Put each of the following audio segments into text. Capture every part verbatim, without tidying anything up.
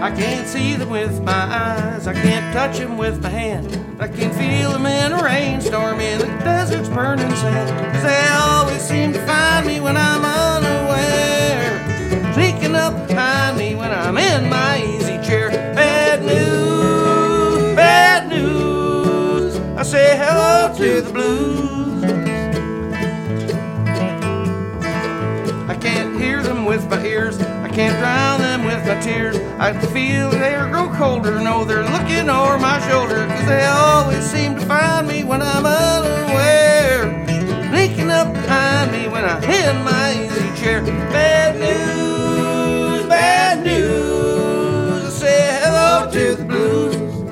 I can't see them with my eyes, I can't touch them with my hand, but I can feel them in a rainstorm in the desert's burning sand. 'Cause they always seem to find me when I'm unaware, sneaking up behind me when I'm in my easy chair. Bad news, bad news, I say hello to the blues. I can't hear them with my ears, I can't drown them with my tears. I can feel the air grow colder, know they're looking over my shoulder. 'Cause they always seem to find me when I'm unaware, sneaking up behind me when I'm in my easy chair. Bad news, bad news, I say hello to the blues.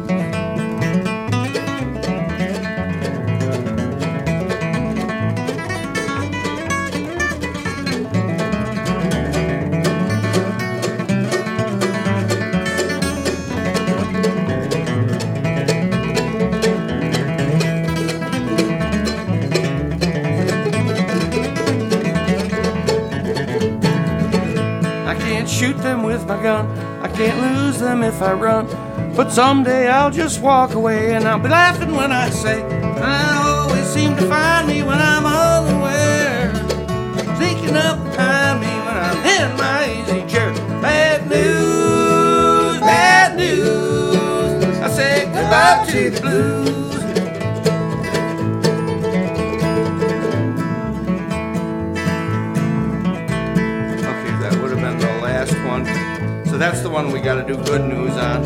Shoot them with my gun, I can't lose them if I run, but someday I'll just walk away and I'll be laughing when I say I always seem to find me when I'm unaware, sneaking up behind me when I'm in my easy chair. Bad news, bad news, I say goodbye to the blues. One. So that's the one we got to do good news on.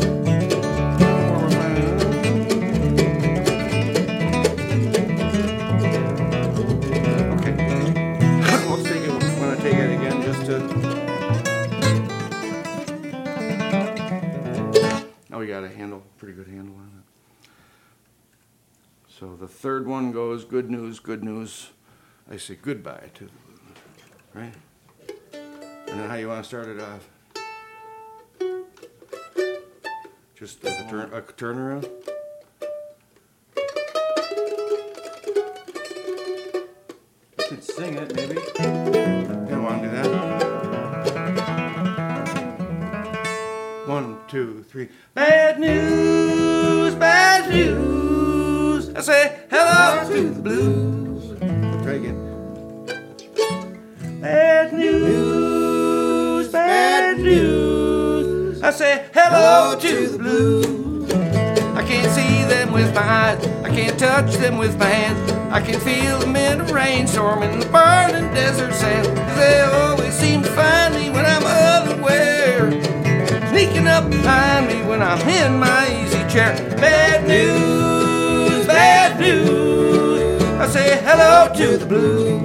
Okay. Let's take it. I'm going to take it again just to. Now we got a handle, pretty good handle on it. So the third one goes good news, good news. I say goodbye to the blues, right? And then how you want to start it off? Just like a, turn, a turnaround? You could sing it, maybe. You want to do that? One, two, three. Bad news, bad news, I say hello to the blues. Try again. Bad news, bad news, I say hello to the blues. I can't see them with my eyes, I can't touch them with my hands, I can feel them in a rainstorm in the burning desert sand. 'Cause they always seem to find me when I'm unaware, sneaking up behind me when I'm in my easy chair. Bad news, bad news, I say hello to the blues.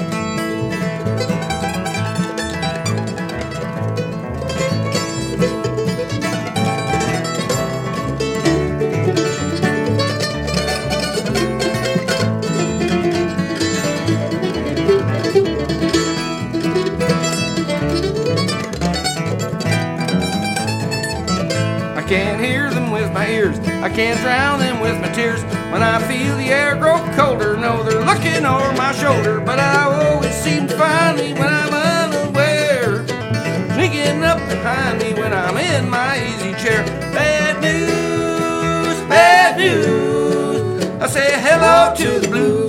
I can't hear them with my ears, I can't drown them with my tears. When I feel the air grow colder, know they're looking over my shoulder. But I always seem to find me when I'm unaware, sneaking up behind me when I'm in my easy chair. Bad news, bad news, I say hello to the blues.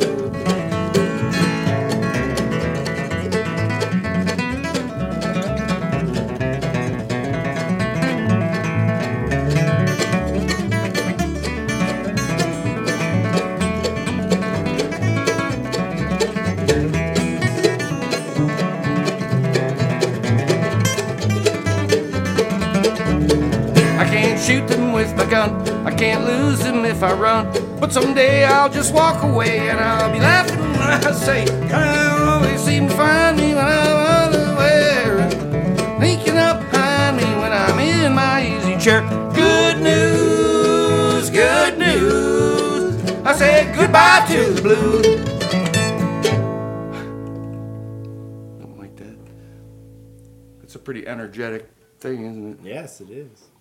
I can't shoot them with my gun, I can't lose them if I run, but someday I'll just walk away and I'll be laughing when I say I always seem to find me when I'm unaware, sneaking up behind me when I'm in my easy chair. Good news, good news, I say goodbye to the blues. Don't like that. It's a pretty energetic thing, isn't it? Yes, it is.